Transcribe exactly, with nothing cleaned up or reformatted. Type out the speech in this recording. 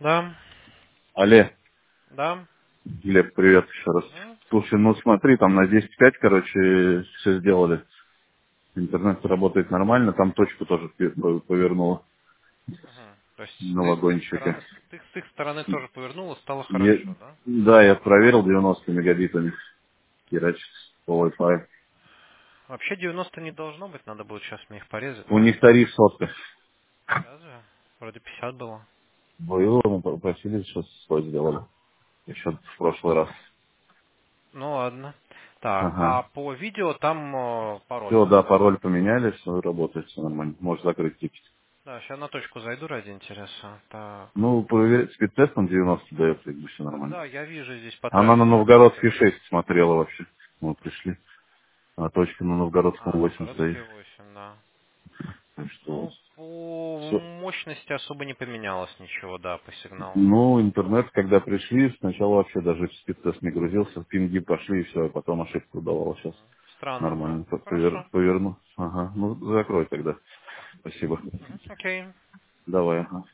Да, Алле, да. Глеб, привет еще раз. Мгм. Слушай, ну смотри, там на десять пять, короче, все сделали. Интернет работает нормально, там точку тоже пе- по- повернула Мгм. То есть на с их вагончике. стороны, с их, с их стороны тоже повернуло, стало Я- хорошо, да? да, я проверил девяносто мегабитами, херачит по Wi-Fi. Вообще девяносто не должно быть, надо будет сейчас мне их порезать. У них тариф сотка. Разве? Вроде пятьдесят было. Было, мы попросили, что сто сделали. Еще в прошлый раз. Ну ладно. Так, а Ага. по видео там э, пароль, Все, да? да, пароль поменяли, все работает, все нормально. Можешь закрыть тикет. Да, сейчас на точку зайду ради интереса. Так. Ну, проверить спидтестом девяносто дает, как бы все нормально. Да, я вижу здесь по Она на трассе Новгородской работает. шесть смотрела вообще. Мы пришли. А точка на Новгородском А, восемь стоит. Новгородские восемь, да. Так что вот. Ну, по Всё. мощности особо не поменялось ничего, да, по сигналу. Ну, интернет, когда пришли, сначала вообще даже в спидтест не грузился, пинги пошли и все, а потом ошибку давала. Сейчас Странно. Ну, нормально. По- Повер... хорошо. Поверну. Ага. Ну, закрой тогда. Спасибо. Мгм. Окей. Давай, ага.